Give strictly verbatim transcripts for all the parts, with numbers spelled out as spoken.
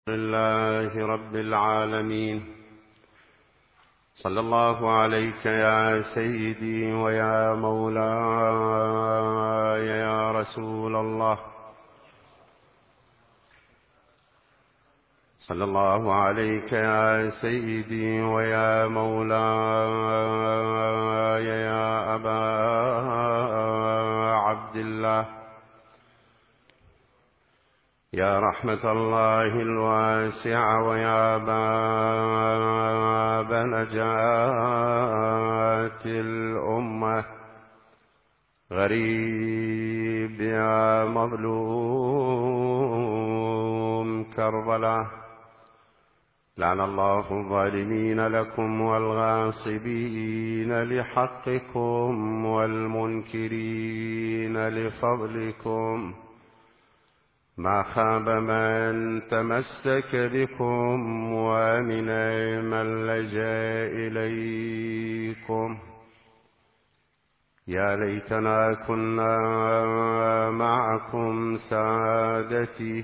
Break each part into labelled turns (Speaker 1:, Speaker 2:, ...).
Speaker 1: لله رب العالمين. صلى الله عليك يا سيدي ويا مولاي يا رسول الله. صلى الله عليك يا سيدي ويا مولاي يا أبا عبد الله، يا رحمة الله الواسعة ويا باب نجاة الأمة، غريب يا مظلوم كربلاء، لعن الله الظالمين لكم والغاصبين لحقكم والمنكرين لفضلكم، ما خاب من تمسك بكم ومن من لجأ إليكم. يا ليتنا كنا معكم سادتي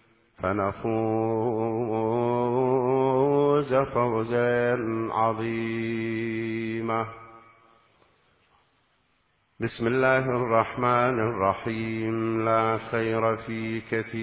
Speaker 1: فنفوز فوزا عظيما. بسم الله الرحمن الرحيم. لا خير في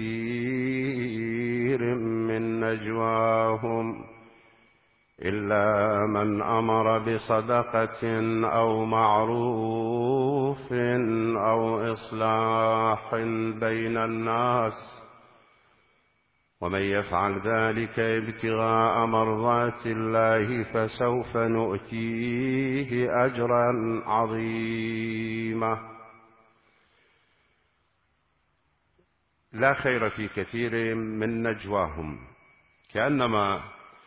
Speaker 1: كثير من نجواهم إلا من أمر بصدقة أو معروف أو إصلاح بين الناس، ومن يفعل ذلك ابتغاء مرضات الله فسوف نؤتيه أجرا عظيما. لا خير في كثير من نجواهم، كأنما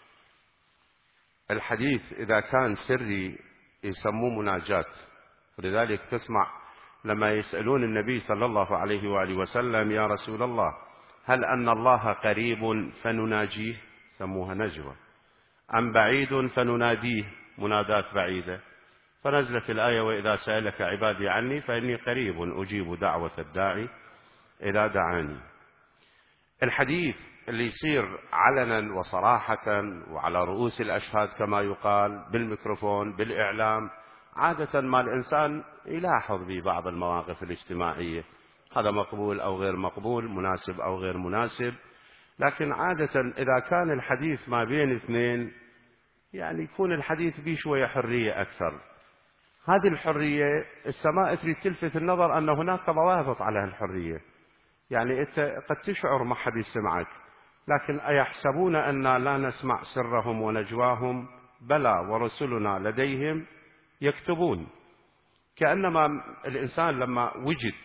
Speaker 1: الحديث إذا كان سري يسموه مناجاة، ولذلك تسمع لما يسألون النبي صلى الله عليه وآله وسلم: يا رسول الله، هل أن الله قريب فنناجيه؟ سموها نجوى. أم بعيد فنناديه؟ منادات بعيدة. فنزلت الآية: وإذا سألك عبادي عني فإني قريب أجيب دعوة الداعي إذا دعاني. الحديث اللي يصير علنا وصراحة وعلى رؤوس الأشهاد كما يقال، بالميكروفون بالإعلام، عادة ما الإنسان يلاحظ ببعض المواقف الاجتماعية هذا مقبول أو غير مقبول، مناسب أو غير مناسب، لكن عادة إذا كان الحديث ما بين اثنين يعني يكون الحديث به شوية حرية أكثر. هذه الحرية السماء تريد تلفت النظر أن هناك ضوابط على الحرية، يعني أنت قد تشعر ما حد يسمعك، لكن أيحسبون أن لا نسمع سرهم ونجواهم؟ بلى ورسلنا لديهم يكتبون. كأنما الإنسان لما وجد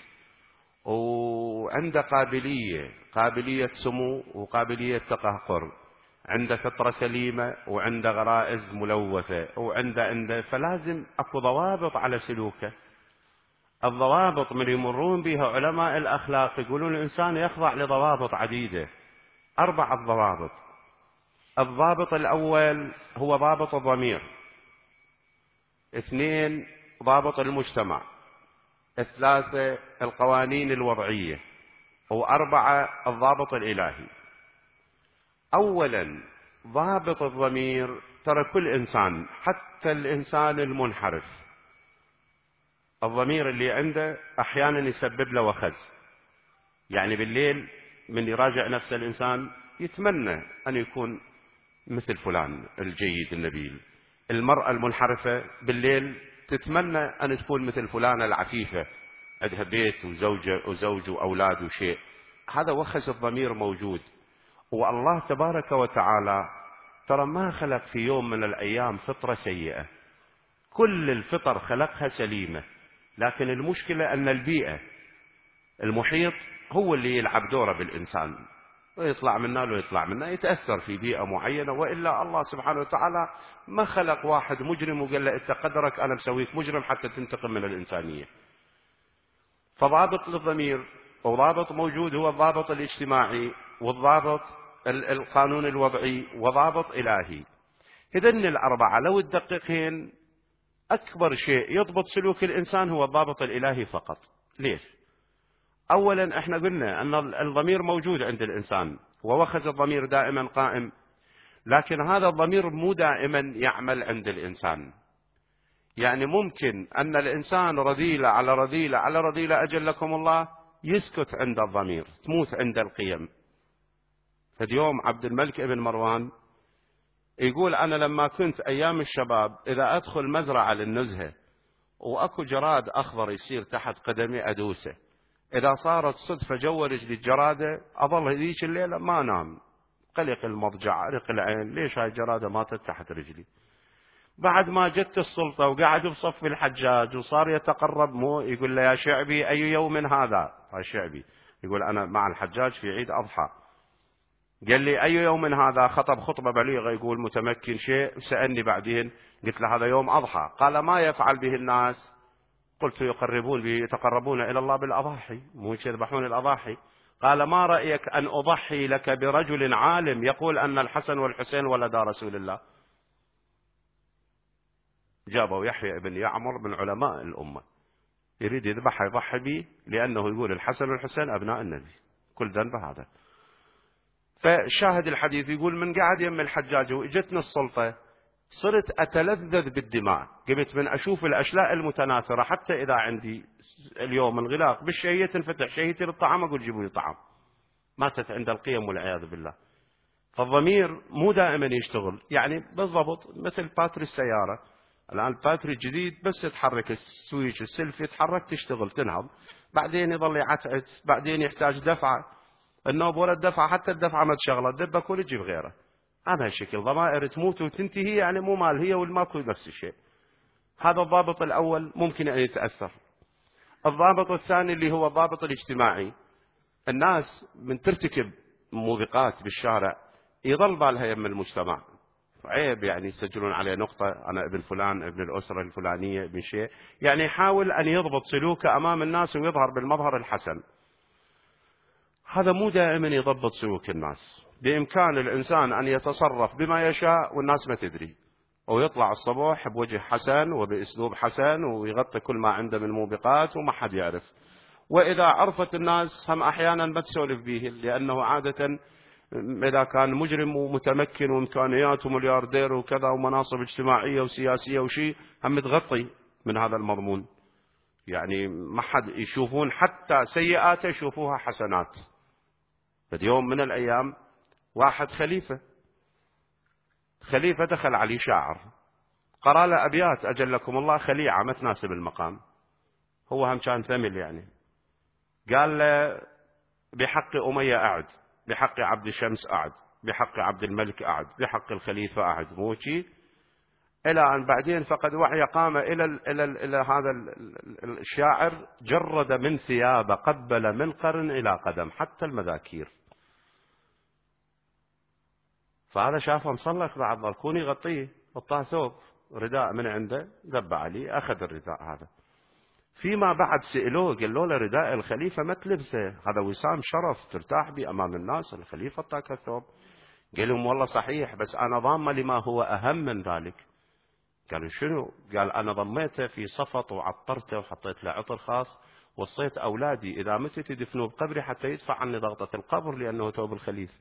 Speaker 1: وعنده قابلية قابلية سمو وقابلية تقهقر، عنده فطرة سليمة وعنده غرائز ملوثة وعنده عنده فلازم أكو ضوابط على سلوكه. الضوابط من يمرون بها علماء الأخلاق يقولون الإنسان يخضع لضوابط عديدة، أربعة ضوابط. الضابط الأول هو ضابط الضمير، اثنين ضابط المجتمع، الثلاثة القوانين الوضعية، وأربعة الضابط الإلهي. أولا ضابط الضمير، ترى كل إنسان حتى الإنسان المنحرف الضمير اللي عنده أحيانا يسبب له وخز، يعني بالليل من يراجع نفسه الإنسان يتمنى أن يكون مثل فلان الجيد النبيل. المرأة المنحرفة بالليل تتمنى أن تكون مثل فلانة العفيفة عندها بيت وزوجة وزوج وأولاد وشيء. هذا وخز الضمير موجود. والله تبارك وتعالى ترى ما خلق في يوم من الأيام فطرة سيئة، كل الفطر خلقها سليمة، لكن المشكلة أن البيئة المحيط هو اللي يلعب دوره بالإنسان، ويطلع منا له يطلع منا، يتأثر في بيئة معينة. وإلا الله سبحانه وتعالى ما خلق واحد مجرم وقال له أنت قدرك أنا مسويك مجرم حتى تنتقم من الإنسانية. فضابط للضمير وضابط موجود هو الضابط الاجتماعي والضابط القانون الوضعي وضابط إلهي. إذن الأربعة لو تدققين أكبر شيء يضبط سلوك الإنسان هو الضابط الإلهي فقط. ليش؟ أولا احنا قلنا أن الضمير موجود عند الإنسان، ووخز الضمير دائما قائم، لكن هذا الضمير مو دائما يعمل عند الإنسان. يعني ممكن أن الإنسان رذيلة على رذيلة على رذيلة أجلكم الله يسكت عند الضمير، تموت عند القيم. فاليوم عبد الملك ابن مروان يقول أنا لما كنت أيام الشباب إذا أدخل مزرعة للنزهة وأكو جراد أخضر يصير تحت قدمي أدوسه، إذا صارت صدفة جوا رجلي الجرادة أظل هذيك الليلة ما أنام، قلق المضجع، عرق العين، ليش هاي الجرادة ماتت تحت رجلي. بعد ما جت السلطة وقعد بصف الحجاج وصار يتقرب مو يقول له يا شعبي أي يوم هذا؟ هاي شعبي يقول أنا مع الحجاج في عيد أضحى. قال لي أي يوم هذا؟ خطب خطبة بليغة يقول متمكن شيء، سألني بعدين قلت له هذا يوم أضحى. قال ما يفعل به الناس؟ قلت يقربون به يتقربون إلى الله بالأضاحي، مو يذبحون الأضاحي. قال ما رأيك أن أضحي لك برجل عالم يقول أن الحسن والحسين ولدا رسول الله؟ جابوا يحيى بن يعمر من علماء الأمة يريد يذبح يضحي به لأنه يقول الحسن والحسين أبناء النبي، كل ذنب هذا. فشاهد الحديث يقول من قاعد يم الحجاج وإجتني السلطة صرت أتلذذ بالدماء، قمت من أشوف الأشلاء المتناثرة، حتى إذا عندي اليوم انغلاق بالشهية تنفتح شهيتي للطعام أقول جيبوا لي طعام. ماتت عند القيم والعياذ بالله. فالضمير مو دائما يشتغل، يعني بالضبط مثل باتري السيارة. الآن الباتري الجديد بس يتحرك السويتش السلف يتحرك تشتغل تنهض، بعدين يظل يعتعت، بعدين يحتاج دفعة، النوب ولا الدفعة حتى الدفعة ما تشغله تدبك كل تجيب غيره. هذا الشكل ضمائر تموت وتنتهي، يعني مو مال هي والماكو نفس الشيء. هذا الضابط الأول ممكن أن يتأثر. الضابط الثاني اللي هو الضابط الاجتماعي، الناس من ترتكب موبقات بالشارع يظل بالها يم المجتمع، عيب يعني يسجلون عليه نقطة أنا ابن فلان ابن الأسرة الفلانية ابن شيء، يعني يحاول أن يضبط سلوكه أمام الناس ويظهر بالمظهر الحسن. هذا مو دائما يضبط سلوك الناس. بإمكان الإنسان أن يتصرف بما يشاء والناس ما تدري، ويطلع الصبح بوجه حسن وبأسلوب حسن ويغطي كل ما عنده من موبقات وما حد يعرف، وإذا عرفت الناس هم أحيانا ما تسولف به، لأنه عادة إذا كان مجرم ومتمكن وإمكانيات وملياردير وكذا ومناصب اجتماعية وسياسية وشيء هم تغطي من هذا المضمون، يعني ما حد يشوفون حتى سيئاته يشوفوها حسنات. فاليوم من الأيام واحد خليفة خليفة دخل عليه شاعر قرأ له أبيات أجلكم الله خليعة ما تناسب المقام، هو هم كان ثمل يعني، قال له بحق أمية أعد، بحق عبد الشمس أعد، بحق عبد الملك أعد، بحق الخليفة أعد، موشي إلى أن بعدين فقد وعي قام إلى ال إلى ال إلى هذا ال الشاعر جرد من ثياب قبل من قرن إلى قدم حتى المذاكير. فهذا شافه مصلخ بعد ظل يغطيه، حطاه ثوب رداء من عنده ذب عليه أخذ الرداء هذا. فيما بعد سئلوه قالوا له رداء الخليفة ما تلبسه، هذا وسام شرف ترتاح به أمام الناس، الخليفة اعطاك الثوب. قال لهم والله صحيح بس أنا ضامة لما هو أهم من ذلك. قالوا شنو؟ قال أنا ضميته في صفط وعطرته وحطيت له عطر خاص، وصيت أولادي إذا متت يدفنوه بقبري حتى يدفع عني ضغطة القبر لأنه ثوب الخليفة.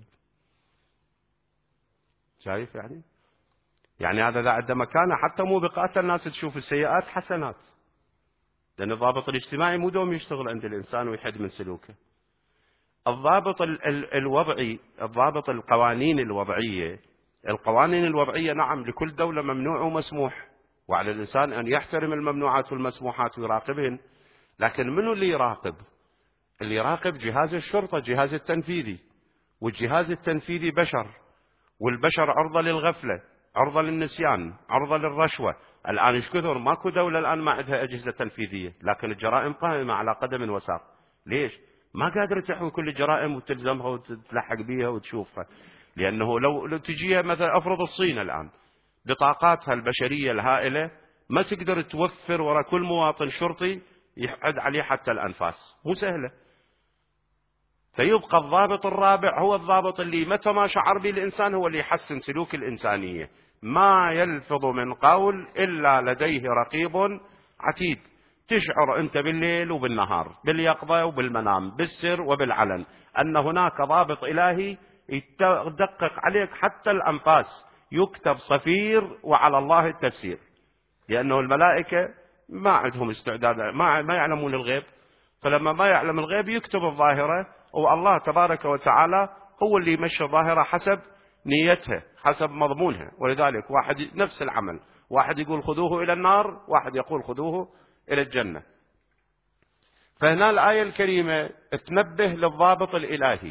Speaker 1: شايف يعني؟ يعني هذا إذا عنده مكانه حتى موبقات الناس تشوف السيئات حسنات، لأن الضابط الاجتماعي مو دوم يشتغل عند الإنسان ويحد من سلوكه. الضابط ال ال الوضعي، الضابط القوانين الوضعية، القوانين الوضعية نعم لكل دولة ممنوع ومسموح، وعلى الإنسان أن يحترم الممنوعات والمسموحات ويراقبهن، لكن منو اللي يراقب؟ اللي يراقب جهاز الشرطة، جهاز التنفيذي، والجهاز التنفيذي بشر، والبشر عرضة للغفلة، عرضة للنسيان، عرضة للرشوة. الآن ايش كثر ماكو دولة الآن ما عندها أجهزة تنفيذية، لكن الجرائم قائمة على قدم وساق. ليش؟ ما قادرة تحوي كل الجرائم وتلزمها وتتلحق بيها وتشوفها، لأنه لو, لو تجيها مثلا أفرض الصين الآن بطاقاتها البشرية الهائلة ما تقدر توفر وراء كل مواطن شرطي يحد عليه حتى الأنفاس، مو سهلة. فيبقى الضابط الرابع هو الضابط اللي متى ما شعر به الإنسان هو اللي يحسن سلوك الإنسانية. ما يلفظ من قول إلا لديه رقيب عتيد، تشعر أنت بالليل وبالنهار، باليقظة وبالمنام، بالسر وبالعلن، أن هناك ضابط إلهي يدقق عليك حتى الأنفاس، يكتب صفير وعلى الله التفسير، لأنه الملائكة ما عندهم استعداد، ما ما يعلمون الغيب، فلما ما يعلم الغيب يكتب الظاهرة، والله تبارك وتعالى هو اللي يمشي الظاهرة حسب نيتها حسب مضمونها. ولذلك واحد نفس العمل، واحد يقول خذوه إلى النار، واحد يقول خذوه إلى الجنة. فهنا الآية الكريمة تنبه للضابط الإلهي،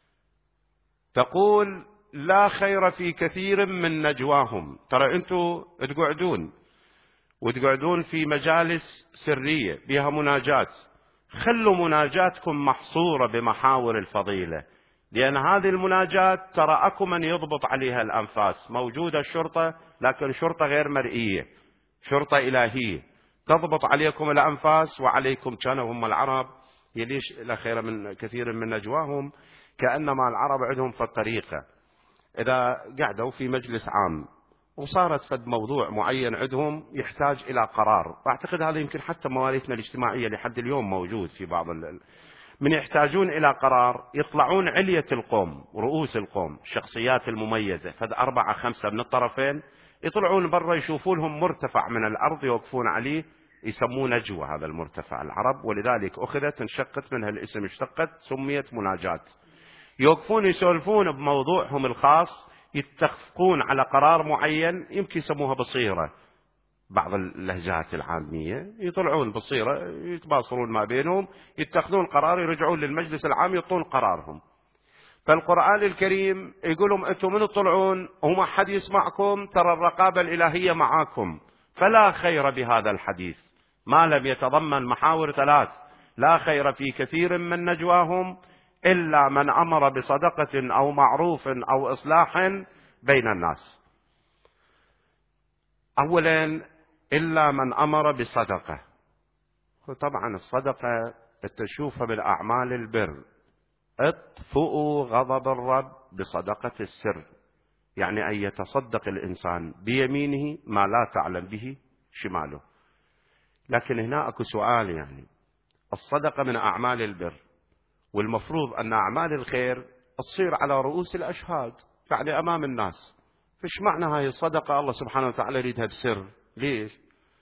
Speaker 1: تقول لا خير في كثير من نجواهم. ترى أنتم تقعدون وتقعدون في مجالس سرية بها مناجات، خلوا مناجاتكم محصورة بمحاور الفضيلة، لأن هذه المناجات ترى أكو من يضبط عليها الأنفاس. موجودة الشرطة، لكن شرطة غير مرئية، شرطة إلهية تضبط عليكم الأنفاس وعليكم. كانوا هم العرب يليش لا خير من كثير من نجواهم، كأنما العرب عندهم في الطريقة إذا قعدوا في مجلس عام وصارت فد موضوع معين عندهم يحتاج إلى قرار، أعتقد هذا يمكن حتى مواريثنا الاجتماعية لحد اليوم موجود في بعض ال... من يحتاجون إلى قرار يطلعون علية القوم، رؤوس القوم، الشخصيات المميزة، فد أربعة خمسة من الطرفين يطلعون برا يشوفون لهم مرتفع من الأرض يوقفون عليه، يسموه نجوى هذا المرتفع العرب، ولذلك أخذت انشقت منها الاسم، اشتقت سميت مناجات. يوقفون يسولفون بموضوعهم الخاص، يتفقون على قرار معين، يمكن يسموها بصيرة، بعض اللهجات العامية يطلعون بصيرة، يتباصرون ما بينهم، يتخذون قرار، يرجعون للمجلس العام يعطون قرارهم. فالقرآن الكريم يقولهم أنتم من تطلعون وما حد يسمعكم، ترى الرقابة الإلهية معاكم، فلا خير بهذا الحديث ما لم يتضمن محاور ثلاث: لا خير في كثير من نجواهم إلا من أمر بصدقة أو معروف أو إصلاح بين الناس. أولا إلا من أمر بصدقة، طبعا الصدقة تشوفها بالأعمال البر، اطفئوا غضب الرب بصدقة السر، يعني أن يتصدق الإنسان بيمينه ما لا تعلم به شماله. لكن هنا أكو سؤال، يعني الصدقة من أعمال البر، والمفروض أن أعمال الخير تصير على رؤوس الأشهاد، يعني أمام الناس. فيش معنى هاي الصدقة الله سبحانه وتعالى يريدها بسر؟ ليش؟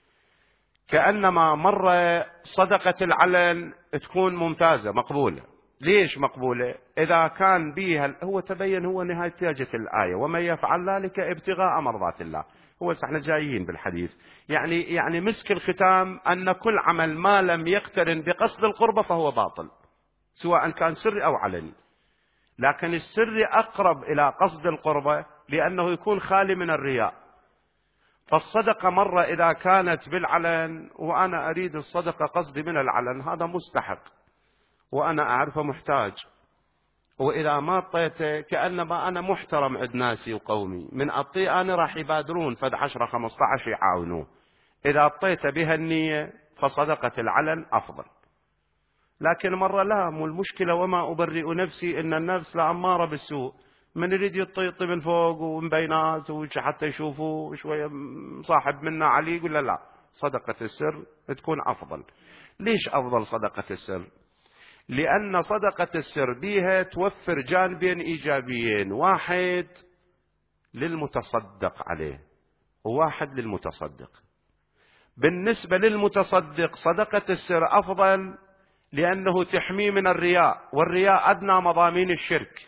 Speaker 1: كأنما مرة صدقة العلن تكون ممتازة مقبولة. ليش مقبولة؟ إذا كان بيها هو تبين، هو نهاية تاجة الآية، ومن يفعل ذلك ابتغاء مرضات الله. هو احنا جايين بالحديث، يعني يعني مسك الختام أن كل عمل ما لم يقترن بقصد القربة فهو باطل، سواء كان سر أو علني. لكن السر أقرب إلى قصد القربة لأنه يكون خالي من الرياء. فالصدقة مرة إذا كانت بالعلن، وأنا أريد الصدقة قصدي من العلن، هذا مستحق وأنا أعرفه محتاج، وإذا ما أعطيته كأنما أنا محترم عند ناسي وقومي، من أعطي أنا راح يبادرون فد عشرة خمسة عشر يعاونوه. إذا أعطيته بها النية فصدقة العلن أفضل. لكن مرة لا، مو المشكلة وما أبرئ نفسي إن النفس لأمارة بالسوء، من يريد يطيطي من فوق ومن بينات حتى يشوفوا شوية صاحب منا عليه، يقول لا لا، صدقة السر تكون أفضل. ليش أفضل صدقة السر؟ لأن صدقة السر بيها توفر جانبين إيجابيين، واحد للمتصدق عليه وواحد للمتصدق. بالنسبة للمتصدق صدقة السر أفضل لأنه تحميه من الرياء، والرياء أدنى مضامين الشرك.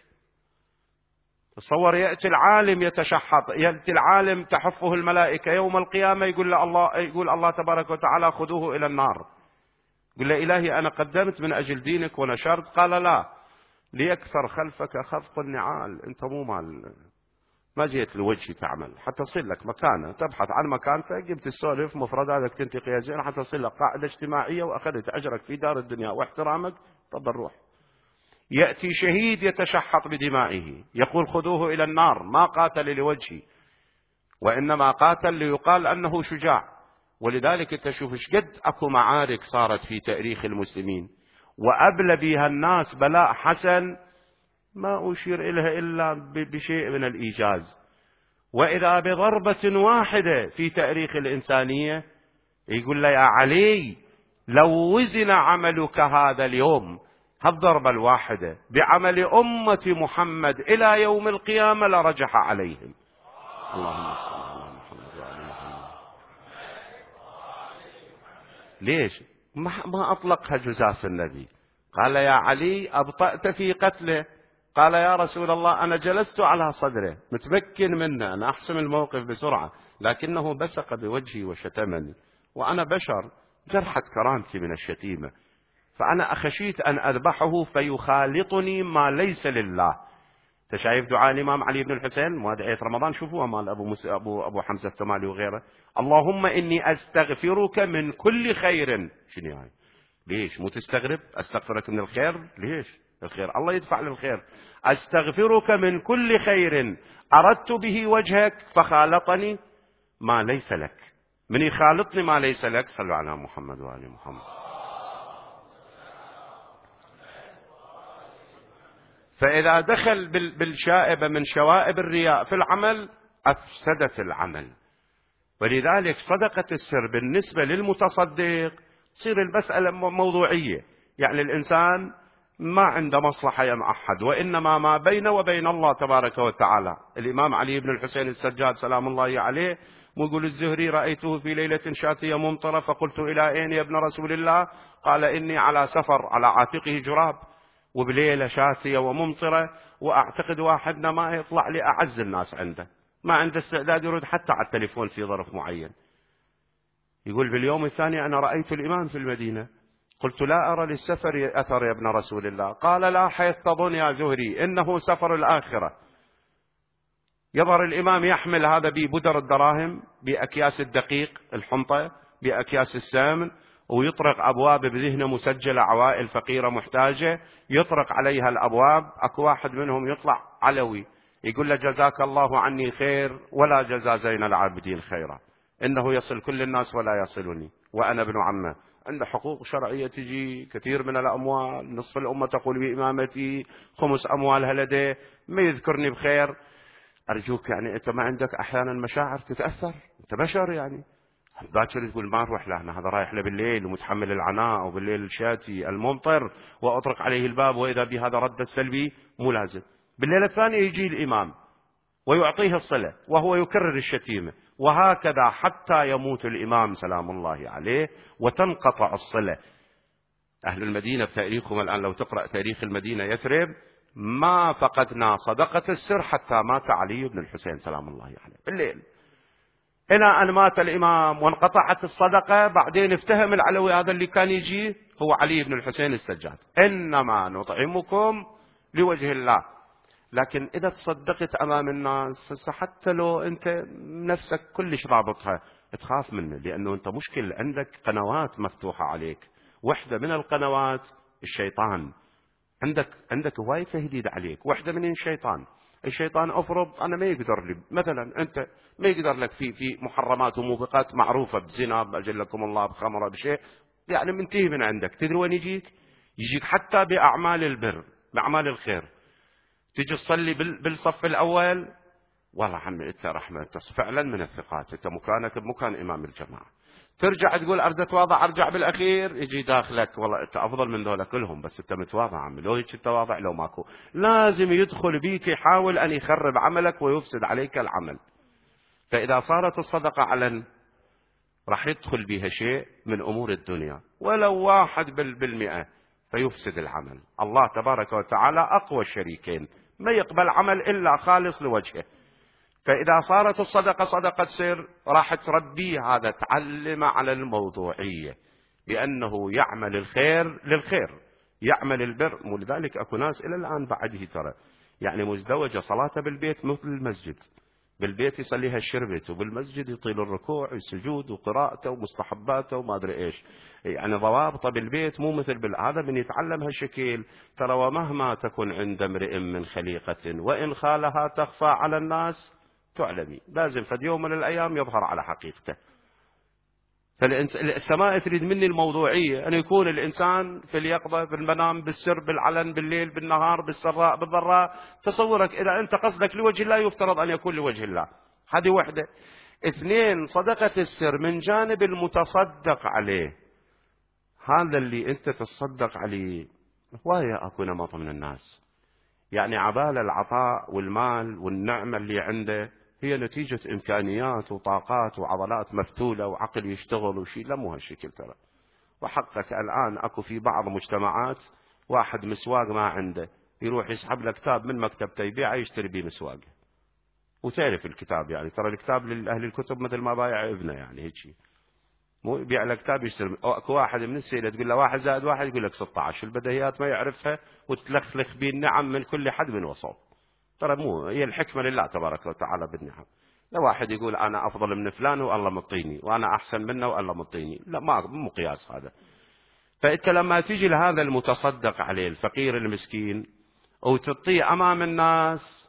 Speaker 1: تصور يأتي العالم يتشحط، يأتي العالم تحفه الملائكة يوم القيامة، يقول له الله، يقول الله تبارك وتعالى خذوه إلى النار. يقول له إلهي أنا قدمت من أجل دينك ونشرت، قال لا، ليكثر خلفك خفق النعال، أنت مو مال، ما جيت لوجهي تعمل، حتى تصير لك مكانة، تبحث عن مكانتك، جبت السولف مفرداتك تنتقي زين حتى تصير لك قاعدة اجتماعية وأخذت أجرك في دار الدنيا واحترامك، تفضل روح. يأتي شهيد يتشحط بدمائه، يقول خذوه إلى النار، ما قاتل لوجهي وإنما قاتل ليقال أنه شجاع. ولذلك تشوف قد أكو معارك صارت في تاريخ المسلمين وأبلى بها الناس بلاء حسن ما أشير إليها إلا بشيء من الإيجاز. وإذا بضربة واحدة في تاريخ الإنسانية يقول له يا علي لو وزن عملك هذا اليوم هالضربة الواحدة بعمل أمة محمد إلى يوم القيامة لرجح عليهم. اللهم صل على محمد وعلى محمد. ليش ما أطلقها جزاف النبي؟ قال يا علي أبطأت في قتله. قال يا رسول الله أنا جلست على صدره متمكن منه، أنا أحسم الموقف بسرعة، لكنه بصق بوجهي وشتمني، وأنا بشر جرحت كرامتي من الشتيمة، فأنا أخشيت أن أذبحه فيخالطني ما ليس لله. تشايف دعاء الإمام علي بن الحسين مادعية رمضان، شوفوها مال أبو, مس... أبو, أبو حمزة الثمالي وغيره. اللهم إني أستغفرك من كل خير. شنو يعني؟ ليش مو تستغرب؟ أستغفرك من الخير. ليش الخير؟ الله يدفع للخير. أستغفرك من كل خير أردت به وجهك فخالطني ما ليس لك. من يخالطني ما ليس لك؟ صلوا على محمد وآل محمد. فإذا دخل بالشائبة من شوائب الرياء في العمل أفسدت العمل. ولذلك صدقة السر بالنسبة للمتصدق تصير المسألة موضوعية، يعني الإنسان ما عنده مصلحة يم أحد، وإنما ما بينه وبين الله تبارك وتعالى. الإمام علي بن الحسين السجاد سلام الله عليه ويقول الزهري رأيته في ليلة شاتية ممطرة فقلت إلى أين يا ابن رسول الله؟ قال إني على سفر، على عاتقه جراب، وبليلة شاتية وممطرة، وأعتقد واحدنا ما يطلع لي أعز الناس عنده، ما عنده استعداد يرد حتى على التليفون في ظرف معين. يقول في اليوم الثاني أنا رأيت الإمام في المدينة، قلت لا أرى للسفر أثر يا ابن رسول الله. قال لا حيث تظن يا زهري إنه سفر الآخرة. يظهر الإمام يحمل هذا ببدر الدراهم، بأكياس الدقيق الحنطة، بأكياس السمن، ويطرق أبواب بذهنه مسجلة عوائل فقيرة محتاجة، يطرق عليها الأبواب، أكو واحد منهم يطلع علوي يقول له جزاك الله عني خير ولا جزا زين العابدين خيرا، إنه يصل كل الناس ولا يصلني وأنا ابن عمه، عنده حقوق شرعية تجي كثير من الأموال، نصف الأمة تقول بإمامتي، خمس أموالها لديه، ما يذكرني بخير. أرجوك يعني أنت ما عندك أحيانا مشاعر تتأثر؟ أنت بشر يعني. باكر تقول ما نروح له، هذا رايح له بالليل ومتحمل العناء، وبالليل الشاتي الممطر وأطرق عليه الباب وإذا بهذا رد السلبي مو لازم. بالليلة الثانية يجي الإمام ويعطيه الصلة وهو يكرر الشتيمة، وهكذا حتى يموت الإمام سلام الله عليه وتنقطع الصلة. أهل المدينة بتاريخهم الآن لو تقرأ تاريخ المدينة يثرب ما فقدنا صدقة السر حتى مات علي بن الحسين سلام الله عليه بالليل، إلى أن مات الإمام وانقطعت الصدقة. بعدين افتهم العلوي هذا اللي كان يجي هو علي بن الحسين السجاد، إنما نطعمكم لوجه الله. لكن إذا تصدقت أمام الناس حتى لو أنت نفسك كلش ضابطها تخاف منه، لأنه أنت مشكل عندك قنوات مفتوحة عليك، واحدة من القنوات الشيطان، عندك عندك هواية تهديد عليك، واحدة من الشيطان. الشيطان أفرض أنا ما يقدر لي مثلا، أنت ما يقدر لك في في محرمات وموبقات معروفة بزنا بأجلكم الله بخمرة بشيء، يعني منتهي من عندك. تدري وين يجيك؟ يجيك حتى بأعمال البر بأعمال الخير. تيجي تصلي بالصف الأول، والله عمي أنت رحمة، أنت فعلا من الثقات، أنت مكانك بمكان إمام الجماعة. ترجع تقول أريد أتواضع أرجع بالأخير، يجي داخلك والله أنت أفضل من ذولا كلهم، بس أنت متواضع عمي، لو هيك التواضع لو ماكو. لازم يدخل بيك يحاول أن يخرب عملك ويفسد عليك العمل. فإذا صارت الصدقة علن راح يدخل بها شيء من أمور الدنيا ولو واحد بالمئة فيفسد العمل. الله تبارك وتعالى أقوى الشريكين، ما يقبل عمل إلا خالص لوجهه. فإذا صارت الصدقة صدقة سر راح تربيه هذا، تعلم على الموضوعية بأنه يعمل الخير للخير، يعمل البر. ولذلك أكو ناس إلى الآن بعده ترى يعني مزدوجة صلاته بالبيت مثل المسجد، بالبيت يصليها الشربت، وبالمسجد يطيل الركوع والسجود وقراءته ومستحباته وما أدري إيش، يعني ضوابطه بالبيت مو مثل بال... هذا من يتعلم هالشكل ترى. ومهما تكن عند امرئ من خليقة وإن خالها تخفى على الناس تعلمي، لازم فد يوم من الأيام يظهر على حقيقته. فالسماء تريد مني الموضوعية، أن يكون الإنسان في اليقظة في المنام بالسر بالعلن بالليل بالنهار بالسراء بالضراء. تصورك إذا أنت قصدك لوجه الله يفترض أن يكون لوجه الله، هذه وحدة. اثنين، صدقة السر من جانب المتصدق عليه، هذا اللي أنت تصدق عليه هواية أكو نمط من الناس، يعني عبال العطاء والمال والنعمة اللي عنده هي نتيجة إمكانيات وطاقات وعضلات مفتولة وعقل يشتغل وشيء. لا مو هالشكل ترى. وحقك الآن أكو في بعض مجتمعات واحد مسواق ما عنده يروح يسحب له كتاب من مكتبته يبيعه يشتري بيه مسواق. وتعرف الكتاب يعني ترى الكتاب لأهل الكتب مثل ما بايع ابنه يعني هيك شيء. مو يبيع له كتاب يشتري. اكو واحد من السيلة تقول له واحد زائد واحد يقول لك ستة عشر. البديهيات ما يعرفها وتلخلخ بيه النعم من كل حد من وصف. ترى مو هي الحكمة لله تبارك وتعالى بالنعم. لا واحد يقول أنا أفضل من فلان والله مطيني وأنا أحسن منه والله مطيني. لا ما مو قياس هذا. فأنت لما تيجي لهذا المتصدق عليه الفقير المسكين وتعطيه أمام الناس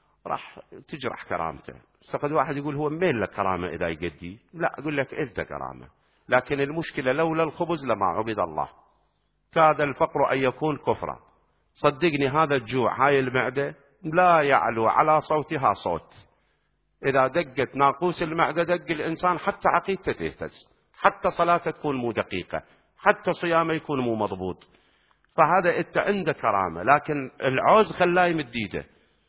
Speaker 1: راح تجرح كرامته. فقد واحد يقول هو مين لك كرامة إذا يقدي؟ لا أقول لك أنت كرامة. لكن المشكلة لولا الخبز لما عبد الله. كاد الفقر أن يكون كفرا. صدقني هذا الجوع هاي المعدة لا يعلو على صوتها صوت. إذا دقت ناقوس المعدة دق الإنسان حتى عقيدته تهتز، حتى صلاته تكون مو دقيقة، حتى صيامه يكون مو مضبوط. فهذا أنت عندك كرامة. لكن العوز خلاه يمد ايده،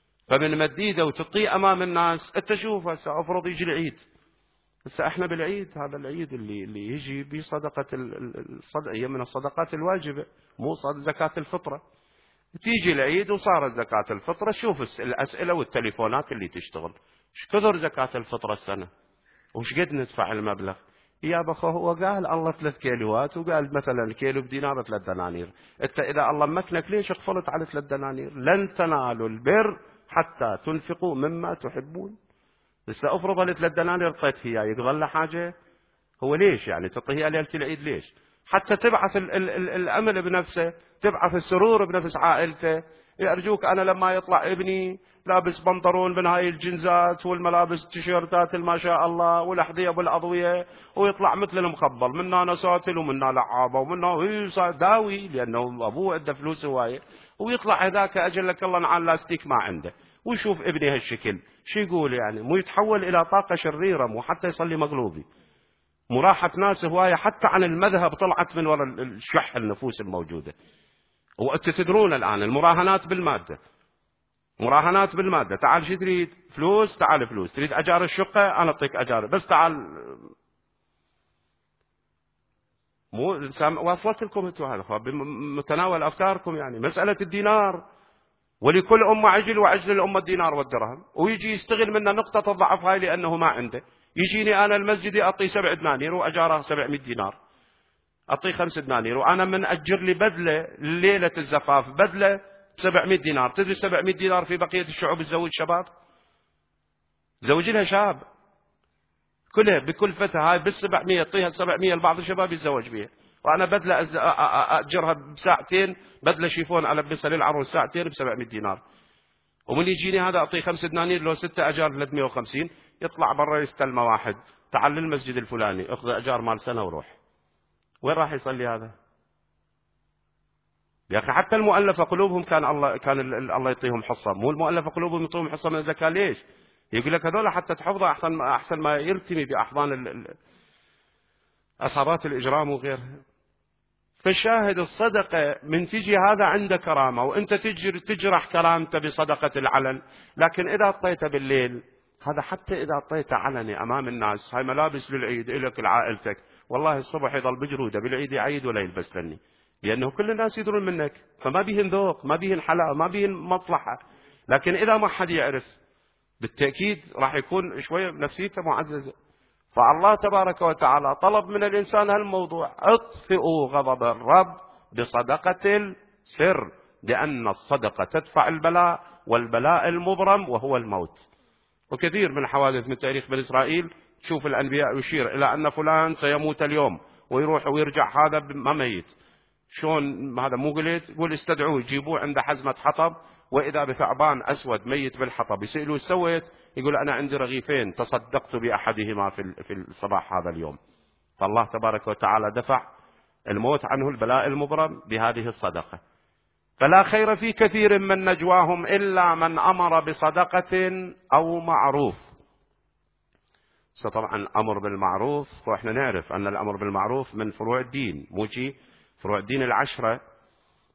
Speaker 1: فمن مديده وتطيء أمام الناس. أنت شوف هسه أفرض يجي العيد. هسه احنا بالعيد هذا العيد اللي اللي يجي بصدقة الصدقة هي من الصدقات الواجبة مو صدقة زكاة الفطرة. تيجي العيد وصارت زكاة الفطرة. شوف الأسئلة والتليفونات اللي تشتغل. ايش كثر زكاة الفطرة السنة وش قد ندفع المبلغ؟ يا بخو هو قال الله ثلاث كيلوات وقال مثلا الكيلو بدينار ثلاث دنانير. انت اذا الله مكنك ليش اغفلت على ثلاث دنانير؟ لن تنالوا البر حتى تنفقوا مما تحبون. لسه افرض الثلاث دنانير طيت هي يقبل له حاجه؟ هو ليش يعني تعطيها ليله العيد ليش؟ حتى تبعث ال ال ال الامل بنفسه، تبعث السرور بنفس عائلته. أرجوك أنا لما يطلع ابني لابس بنطلون من هاي الجنزات والملابس التيشيرتات ما شاء الله والأحذية والأضوية ويطلع مثل المخبل، منا نساتل ومنا لعابة ومنا داوي لأنه أبوه عنده فلوس هواية، ويطلع هذاك أجل لك الله نعال لاستيك ما عنده. ويشوف ابني هالشكل شو يقول يعني؟ مو يتحول إلى طاقة شريرة، مو حتى يصلي مقلوبي، مراحة ناس هواية حتى عن المذهب طلعت من وراء الشح النفوس الموجودة. وأنت تدرون الآن المراهنات بالمادة، مراهنات بالمادة. تعال شو تريد؟ فلوس، تعال فلوس. تريد أجار الشقة، أنا أعطيك أجار، بس تعال. مو واصلت لكم انتم هذا بمتناول أفكاركم يعني. مسألة الدينار ولكل أمة عجل وعجل الأمة الدينار والدرهم، ويجي يستغل منا نقطة الضعف هاي لأنه ما عنده. يجيني أنا المسجد أعطي سبع دنانير وأجاره سبعمائة دينار، أعطيه خمس دنانير، وأنا من أجر لي بدلة ليلة الزفاف بدلة سبعمائة دينار. تدري سبعمائة دينار في بقية الشعوب تزوج شباب؟ زوج لها شاب كلها بكلفتها هاي بالسبعمائة، يعطيها سبعمائة لبعض الشباب يتزوج بها. وأنا بدلة أجرها بساعتين، بدلة شيفون ألبسها للعروس ساعتين بسبعمائة دينار. ومن يجيني هذا أعطيه خمس دنانير لو ستة أجار ثلاثمائة وخمسين. يطلع برا يستلمه واحد، تعال للمسجد الفلاني أخذ أجار مال سنة وروح. وين راح يصلي هذا؟ يا أخي حتى المؤلفة قلوبهم كان الله كان الله يعطيهم حصة. مو المؤلفة قلوبهم يعطيهم حصة من الزكاة ليش؟ يقول لك هذول حتى تحفظها أحسن أحسن ما يرتمي بأحضان عصابات الإجرام وغيرها. فالشاهد الصدقة من تجي هذا عنده كرامة، وأنت تجر تجرح كرامته بصدقة العلن. لكن إذا أعطيته بالليل هذا، حتى إذا أعطيته علني أمام الناس، هاي ملابس للعيد إلك لعائلتك، والله الصبح يضل بجرودة بالعيد يعيد ولا يلبس لني، لأنه كل الناس يدرون منك، فما بيهن ذوق، ما بيهن حلاوة، ما بيهن مصلحة. لكن إذا ما حد يعرف بالتأكيد راح يكون شوية نفسيته معززة. فالله تبارك وتعالى طلب من الإنسان هالموضوع: اطفئوا غضب الرب بصدقة السر، لأن الصدقة تدفع البلاء، والبلاء المبرم وهو الموت. وكثير من حوادث من تاريخ بني إسرائيل تشوف الأنبياء يشير إلى أن فلان سيموت اليوم، ويروح ويرجع هذا ما ميت. شلون هذا؟ مو قلت قول استدعوه يجيبوه عند حزمة حطب، وإذا بثعبان أسود ميت بالحطب، يسألوا ايش سويت؟ يقول أنا عندي رغيفين تصدقت بأحدهما في الصباح هذا اليوم. فالله تبارك وتعالى دفع الموت عنه، البلاء المبرم، بهذه الصدقة. فلا خير في كثير من نجواهم إلا من أمر بصدقة أو معروف. طبعا أمر بالمعروف، وإحنا نعرف أن الأمر بالمعروف من فروع الدين، مو شيء فروع الدين العشرة.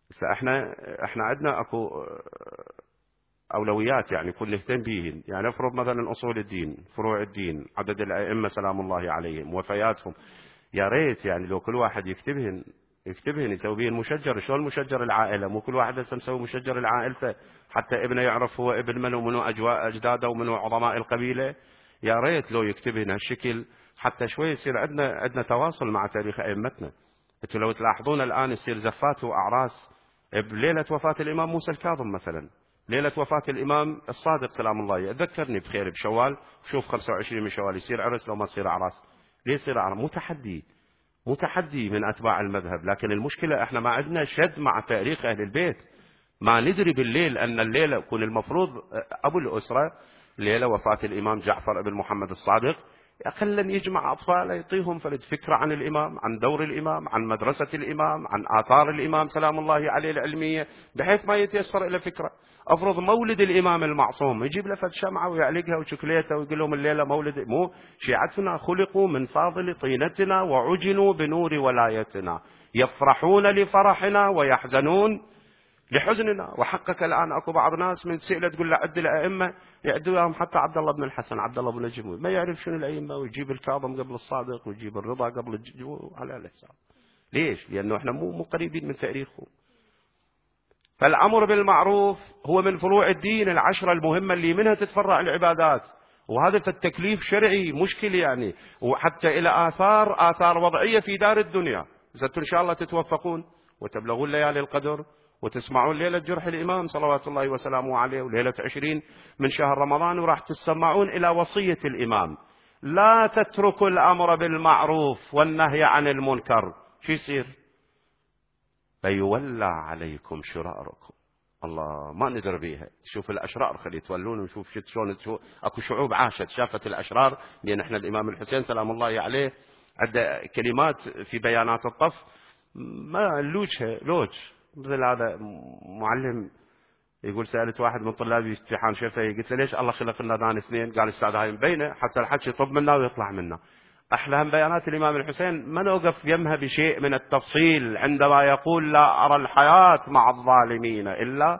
Speaker 1: هسه احنا احنا عندنا اكو اولويات يعني كل نهتم بيهن. يعني افرض مثلا اصول الدين، فروع الدين، عدد الائمه سلام الله عليهم، وفياتهم، يا ريت يعني لو كل واحد يكتبهن يكتبهن يسوي بهن مشجر. شلون مشجر العائله؟ مو كل واحد هسه مسوي مشجر العائلته حتى ابنه يعرف هو ابن من ومنو اجواء اجداده ومنو عظماء القبيله. يا ريت لو يكتبهن هالشكل حتى شوي يصير عندنا عندنا تواصل مع تاريخ ائمتنا. انتم لو تلاحظون الان يصير زفات واعراس بليله وفاه الامام موسى الكاظم مثلا، ليلة وفاة الإمام الصادق سلام الله عليه، ذكرني بخير بشوال، شوف خمسة وعشرين من شوال يصير عرس لو ما تصير أعراس. ليه يصير أعراس؟ متحدي متحدي من أتباع المذهب. لكن المشكلة احنا ما عندنا شد مع تاريخ أهل البيت. ما ندري بالليل أن الليلة يكون المفروض أبو الأسرة ليلة وفاة الإمام جعفر بن محمد الصادق أقلا يجمع أطفاله يعطيهم فرد فكرة عن الإمام، عن دور الإمام، عن مدرسة الإمام، عن آثار الإمام سلام الله عليه العلمية، بحيث ما يتيسر إلى فكرة. أفرض مولد الإمام المعصوم يجيب له فد شمعة ويعلقها وشوكليته ويقول لهم الليلة مولد. مو شيعتنا خلقوا من فاضل طينتنا وعجنوا بنور ولايتنا، يفرحون لفرحنا ويحزنون لحزننا. وحقك الآن أكو بعض ناس من سئلة تقول له عد الأئمة يعدوا لهم حتى عبد الله بن الحسن، عبد الله بن الجمهور، ما يعرف شنو الأئمة، ويجيب الكاظم قبل الصادق ويجيب الرضا قبل الجمهور على الحساب. ليش؟ لأنه احنا مو مو قريبين من تاريخهم. فالأمر بالمعروف هو من فروع الدين العشرة المهمة اللي منها تتفرع العبادات، وهذا التكليف شرعي مشكل يعني، وحتى إلى آثار آثار وضعية في دار الدنيا. إذا إن شاء الله تتوفقون وتبلغون ليالي القدر وتسمعون ليلة جرح الإمام صلوات الله وسلامه عليه وليلة عشرين من شهر رمضان، وراح تسمعون إلى وصية الإمام: لا تتركوا الأمر بالمعروف والنهي عن المنكر. شو يصير؟ فيولى عليكم شراركم. الله ما ندر بيها. شوف الأشرار خلي يتولون، ونشوف شلون أكو شعوب عاشت شافت الأشرار. لأن احنا الإمام الحسين سلام الله عليه عنده كلمات في بيانات الطف ما لوجها لوج. مثل هذا معلم يقول سألت واحد من طلابي امتحان شفهي، قلت له ليش الله خلق لنا ذان اثنين؟ قال استاذ هاي مبينه حتى الحكي يطب منا ويطلع منا. أحلام بيانات الإمام الحسين ما نوقف يمها بشيء من التفصيل عندما يقول: لا أرى الحياة مع الظالمين إلا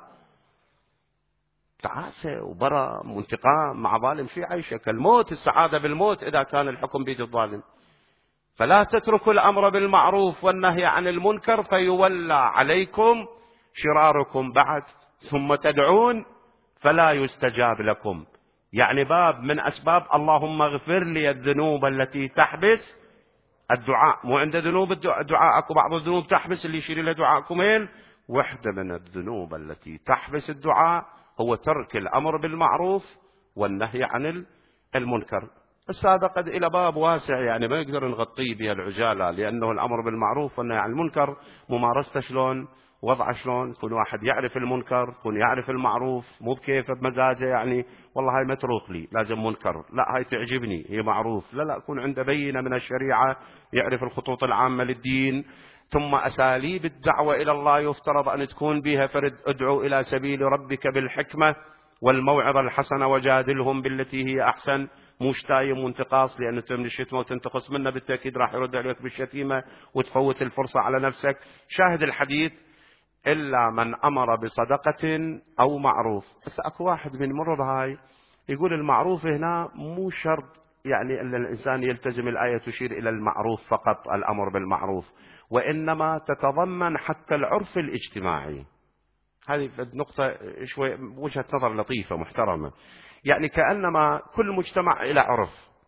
Speaker 1: تعاسة وبرم وانتقام. مع ظالم في عيشك الموت، السعادة بالموت إذا كان الحكم بيد الظالم. فلا تتركوا الأمر بالمعروف والنهي عن المنكر فيولى عليكم شراركم بعد، ثم تدعون فلا يستجاب لكم. يعني باب من أسباب اللهم اغفر لي الذنوب التي تحبس الدعاء. مو عند ذنوب الدعاء أكو بعض الذنوب تحبس اللي يشير إلى دعاءكم إيه؟ وحدة من الذنوب التي تحبس الدعاء هو ترك الأمر بالمعروف والنهي عن المنكر. هذا قد إلى باب واسع يعني ما يقدر نغطيه بها العجالة، لأنه الأمر بالمعروف والنهي عن المنكر ممارسته شلون، وضع شلون، يكون واحد يعرف المنكر، يكون يعرف المعروف، مو بكيفه بمزاجه يعني والله هاي متروك لي لازم منكر، لا هاي تعجبني هي معروف، لا لا يكون عنده بينة من الشريعة، يعرف الخطوط العامة للدين. ثم أساليب الدعوة إلى الله يفترض أن تكون بها فرد: ادعو إلى سبيل ربك بالحكمة والموعظة الحسنة وجادلهم بالتي هي أحسن. مو شتايم وانتقاص، لأن أنت من الشتمة وتنتقص منه بالتأكيد راح يرد عليك بالشتيمة وتفوت الفرصة على نفسك. شاهد الحديث: إلا من أمر بصدقة أو معروف. بس أكو واحد من مر بهاي يقول المعروف هنا مو شرط يعني أن الإنسان يلتزم الآية تشير إلى المعروف فقط، الأمر بالمعروف، وإنما تتضمن حتى العرف الاجتماعي. هذه نقطة شوي وجهة نظر لطيفة محترمة. يعني كأنما كل مجتمع إلى عرف.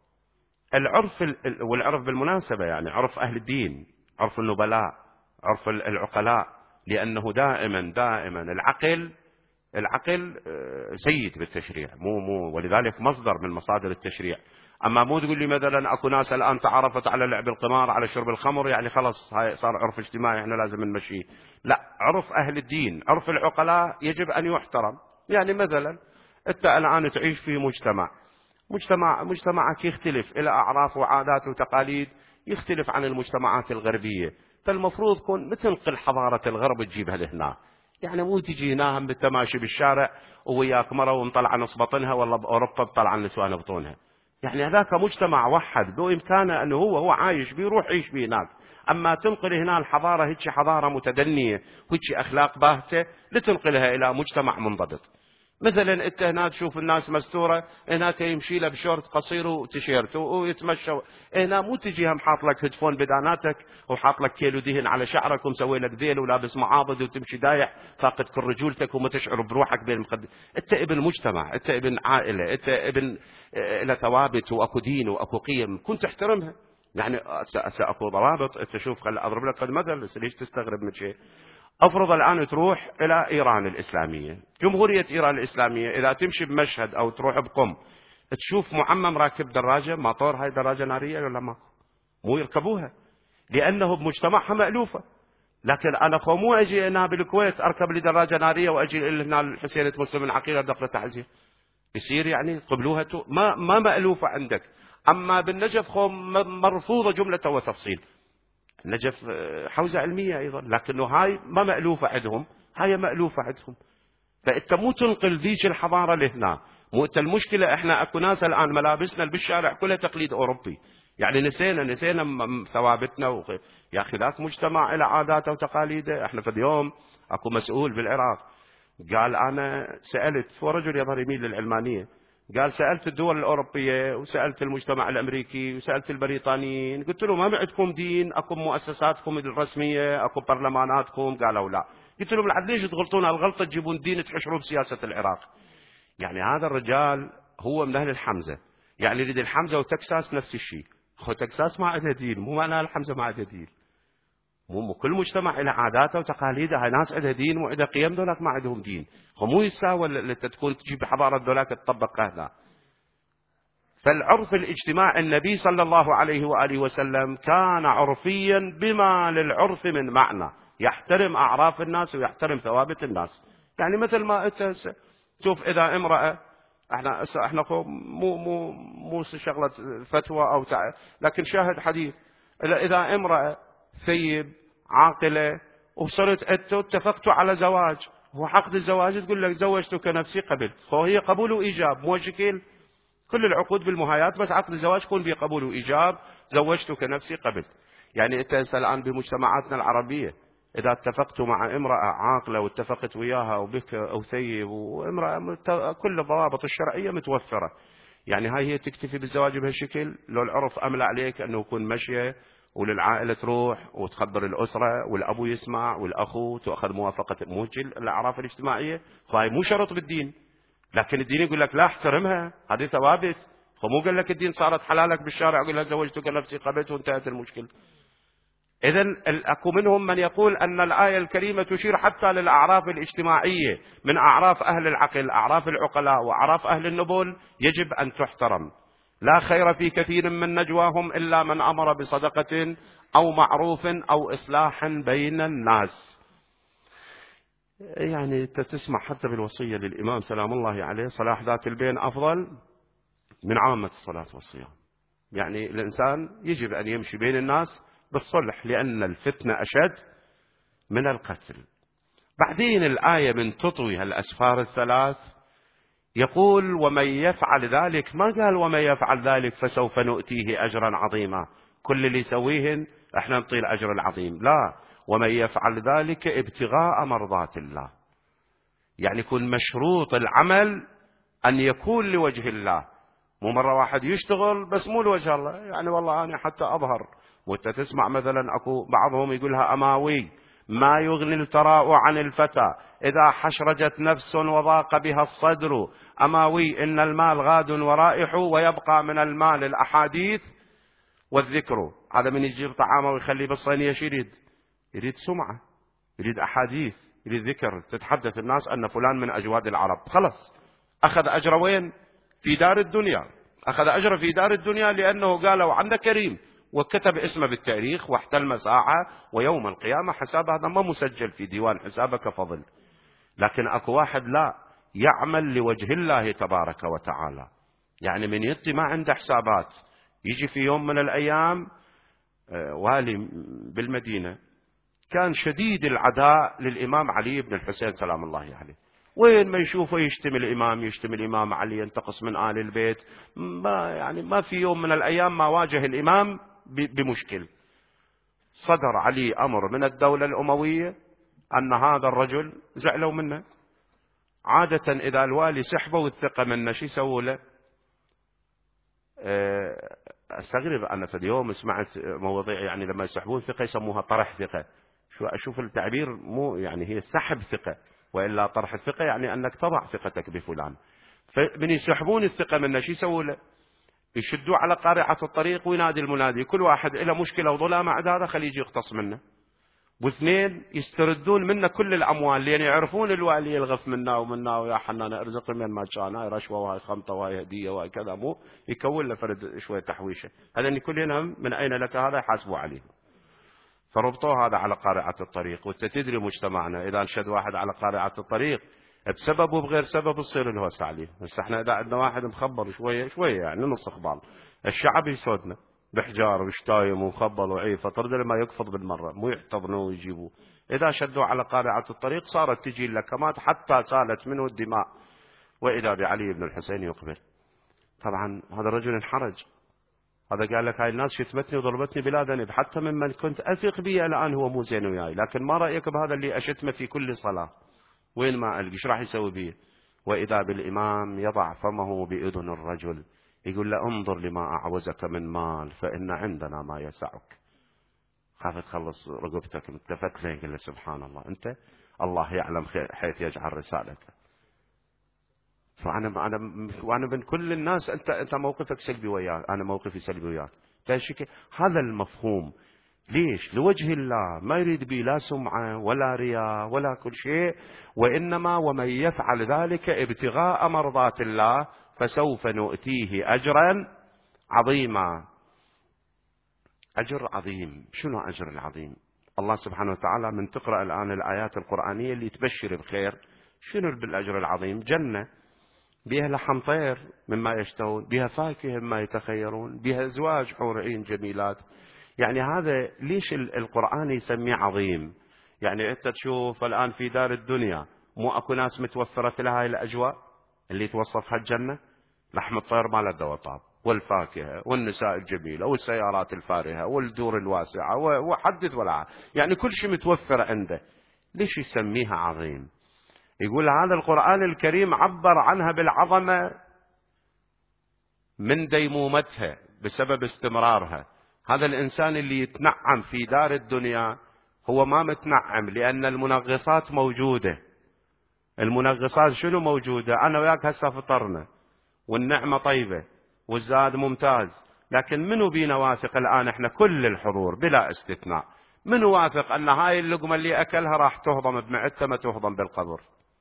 Speaker 1: العرف والعرف بالمناسبة يعني عرف أهل الدين، عرف النبلاء، عرف العقلاء، لأنه دائما دائما العقل العقل سيد بالتشريع، مو مو ولذلك مصدر من مصادر التشريع. أما مو تقول لي مثلا أكو ناس الآن تعرفت على لعب القمار على شرب الخمر يعني خلص هاي صار عرف اجتماعي احنا لازم نمشيه. لا، عرف أهل الدين، عرف العقلاء يجب أن يحترم. يعني مثلا أنت الآن تعيش في مجتمع مجتمع مجتمعك يختلف إلى أعراف وعادات وتقاليد يختلف عن المجتمعات الغربية، فالمفروض تكون مثل حضارة الغرب تجيبها لهنا. يعني مو تجي هنا بالتماشي بالشارع وياك مرة ومطلع نص بطنها، والله بأوروبا بطلع نسوان بطونها. يعني هذاك مجتمع وحد بإمكانه أنه هو هو عايش بيروح يعيش بيه هناك. أما تنقل هنا الحضارة هيك حضارة متدنية هيك أخلاق باهتة لتنقلها إلى مجتمع منضبط. مثلا انت هنا تشوف الناس مستوره، هناك يمشي له بشورت قصير وتيشيرت ويتمشى، هنا مو تجي هم حاط لك هيدفون بداناتك وحاط لك كيلو دهن على شعرك ومسوي لك ذيل ولابس معاضد وتمشي دايح فاقد كل رجولتك وما تشعر بروحك بين المخد. انت ابن مجتمع، انت ابن عائله، انت ابن له ثوابت واكو دين واكو قيم كنت تحترمها. يعني اكو ضوابط. انت شوف خل اضرب لك المثل ليش تستغرب من شيء. افرض الان تروح الى ايران الاسلاميه، جمهوريه ايران الاسلاميه، اذا تمشي بمشهد او تروح بقم تشوف معمم راكب دراجه ماطور، هاي دراجه ناريه ولا ما؟ مو يركبوها لانه بمجتمعها مالوفه. لكن انا خو مو اجي هنا بالكويت اركب لي دراجه ناريه واجي هنا الحسين مسلم من عقيله دخل تعزيه، يصير يعني قبلوها ما ما مالوفه عندك. اما بالنجف خو مرفوضه جمله وتفصيل. النجف حوزة علمية أيضا، لكنه هاي ما مألوفة عندهم، هاي مألوفة عندهم. فأنت مو تنقل ذيك الحضارة لهنا. مو أنت المشكلة إحنا أكو ناس الآن ملابسنا بالشارع كلها تقليد أوروبي، يعني نسينا نسينا ثوابتنا و... يا أخي ذاك مجتمع إلى عاداته وتقاليده. إحنا في اليوم أكو مسؤول بالعراق قال أنا سألت، ورجل يظهر يميل للعلمانية، قال سألت الدول الأوروبية وسألت المجتمع الأمريكي وسألت البريطانيين، قلت له ما عندكم دين؟ أكو مؤسساتكم الرسمية؟ أكو برلماناتكم؟ قالوا لا. قلت لهم العد ليش تغلطون الغلطة تجيبون دين تحشرون بسياسة العراق؟ يعني هذا الرجال هو من أهل الحمزة، يعني يريد الحمزة وتكساس نفس الشيء. هو تكساس ما عندها دين، مو معناها الحمزة ما عندها دين. مو كل مجتمع له عاداته وتقاليده، هاي ناس عندها دين وعندها قيم، ذولاك ما عندهم دين. هو مو يساوي اللي تكون تجيب حضارة ذولاك تطبق هذا. فالعرف الاجتماعي النبي صلى الله عليه وآله وسلم كان عرفيا بما للعرف من معنى، يحترم أعراف الناس ويحترم ثوابت الناس. يعني مثل ما انت شوف إذا امرأة، احنا احنا مو مو مو شغلة فتوى أو تع... لكن شاهد حديث، إذا امرأة ثيب عاقلة وصرت أنتوا اتفقتوا على زواج، هو عقد الزواج تقول لك زوجتك نفسي قبلت، فهي قبول وإيجاب مو شكل. كل العقود بالمهايات، بس عقد الزواج يكون به قبول وإيجاب، زوجتك نفسي قبلت. يعني أنت الآن بمجتمعاتنا العربية إذا اتفقتوا مع امرأة عاقلة واتفقت وياها وبك أو ثيب وامرأة كل الضوابط الشرعية متوفرة، يعني هاي هي تكتفي بالزواج بهالشكل؟ لو العرف أمل عليك أنه يكون مشية وللعائلة تروح وتخبر الأسرة والأبو يسمع والأخو تأخذ موافقة موجل الأعراف الاجتماعية، فهي مو شرط بالدين. لكن الدين يقول لك لا احترمها، هذه ثوابت. فمو قال لك الدين صارت حلالك بالشارع قل لها زوجتك نفسي قبلت وانتهت المشكلة. إذا أكو منهم من يقول أن الآية الكريمة تشير حتى للأعراف الاجتماعية من أعراف أهل العقل، أعراف العقلاء وأعراف أهل النبل يجب أن تحترم. لا خير في كثير من نجواهم إلا من أمر بصدقة أو معروف أو إصلاح بين الناس. يعني تسمع حتى بالوصية للإمام سلام الله عليه صلاح ذات البين أفضل من عامة الصلاة والصيام. يعني الإنسان يجب أن يمشي بين الناس بالصلح، لأن الفتنة أشد من القتل. بعدين الآية من تطوي الأسفار الثلاث يقول ومن يفعل ذلك، ما قال ومن يفعل ذلك فسوف نؤتيه أجرا عظيما، كل اللي يسويهن احنا نطيل الأجر العظيم، لا، ومن يفعل ذلك ابتغاء مرضات الله، يعني يكون مشروط العمل أن يكون لوجه الله. مو مرة واحد يشتغل بس مو لوجه الله، يعني والله أنا حتى أظهر. وانت تسمع مثلا أكو بعضهم يقولها أماوي، ما يغني الثراء عن الفتى إذا حشرجت نفس وضاق بها الصدر، أماوي إن المال غاد ورائح ويبقى من المال الأحاديث والذكر. هذا من يجيب طعامه ويخليه بالصينية شو يريد؟ يريد سمعة، يريد أحاديث، يريد ذكر، تتحدث الناس أن فلان من أجواد العرب. خلص أخذ أجر وين؟ في دار الدنيا، أخذ أجر في دار الدنيا لأنه قالوا عنده كريم وكتب اسمه بالتاريخ واحتل مساحة، ويوم القيامة حساب هذا ما مسجل في ديوان حسابك فضل. لكن أكو واحد لا يعمل لوجه الله تبارك وتعالى، يعني من يطي ما عنده حسابات. يجي في يوم من الأيام والي بالمدينة كان شديد العداء للإمام علي بن الحسين سلام الله عليه، وين ما يشوفه يشتم الإمام، يشتم الإمام علي، ينتقص من آل البيت. ما يعني ما في يوم من الأيام ما واجه الإمام بمشكل. صدر علي أمر من الدولة الأموية أن هذا الرجل زعلوا منه. عادة إذا الوالي سحبوا الثقة منه شو يسووا له؟ استغرب أنا في اليوم سمعت مواضيع يعني لما يسحبون ثقة يسموها طرح ثقة. شو أشوف التعبير مو يعني هي سحب ثقة، وإلا طرح الثقة يعني أنك تضع ثقتك بفلان. فمن يسحبون الثقة منه شو يسووا له؟ يشدوا على قارعة الطريق وينادي المنادي كل واحد له مشكلة وظلامة عند هذا خليه يجي يقتص منه. واثنين يستردون منه كل الأموال، لأن يعرفون الوالي يلغف منا ومنا ويا حنان ارزق من ما كان، هاي رشوة وهاي خمطة وهاي هدية وهاي كذا، مو يكون له فرد شوية تحويشة. هذا اللي كلهم من أين لك هذا يحاسبوا عليه. فربطوه هذا على قارعة الطريق. وانت تدري مجتمعنا إذا انشد واحد على قارعة الطريق بسبب وبغير سبب تصير الهوس عليه. بس احنا إذا عندنا واحد مخبر شوية شوية يعني نص خبال الشعب يسودنا بحجار وشتايم ومخبل وعيف، فطرد لما يقفض بالمرة مو يحتضنوه ويجيبوه. إذا شدوا على قارعة الطريق صارت تجي اللكمات حتى سالت منه الدماء. وإذا بعلي بن الحسين يقبل. طبعا هذا الرجل انحرج. هذا قال لك هاي الناس شتمتني وضربتني بلا ذنب، حتى ممن كنت أثق به الآن هو مو زين وياي، لكن ما رأيك بهذا اللي أشتمه في كل صلاة؟ وين ما ألقى ايش راح يسوي به؟ وإذا بالإمام يضع فمه بأذن الرجل يقول له انظر لما أعوزك من مال فإن عندنا ما يسعك. خاف تخلص رقبتك التفت له يقول له سبحان الله، أنت الله يعلم حيث يجعل رسالته. فأنا أنا وأنا من كل الناس أنت أنت موقفك سلبي وياك، أنا موقفي سلبي وياك. هذا المفهوم ليش؟ لوجه الله، ما يريد بي لا سمعة ولا رياء ولا كل شيء، وإنما ومن يفعل ذلك ابتغاء مرضات الله فسوف نؤتيه أجرا عظيما. أجر عظيم. شنو أجر العظيم؟ الله سبحانه وتعالى من تقرأ الآن الآيات القرآنية اللي تبشر بخير، شنو بالأجر العظيم؟ جنة بها لحم طير مما يشتهون، بها فاكهة مما يتخيرون، بها أزواج حور عين جميلات. يعني هذا ليش القرآن يسميه عظيم؟ يعني أنت تشوف الآن في دار الدنيا مو أكو ناس متوفرة لها هاي الأجواء اللي توصفها الجنة؟ لحم الطير ما له دواء طاب، والفاكهة والنساء الجميلة والسيارات الفارهة والدور الواسعة وحدث ولا يعني كل شيء متوفر عنده. ليش يسميها عظيم؟ يقول هذا القرآن الكريم عبر عنها بالعظمة من ديمومتها بسبب استمرارها. هذا الإنسان اللي يتنعم في دار الدنيا هو ما متنعم لأن المنغصات موجودة. المنغصات شنو موجودة؟ أنا وياك هسه فطرنا والنعمة طيبة والزاد ممتاز، لكن منو بينا واثق الآن احنا كل الحضور بلا استثناء منو واثق أن هاي اللقمة اللي أكلها راح تهضم بمعدته ما تهضم بالقبر؟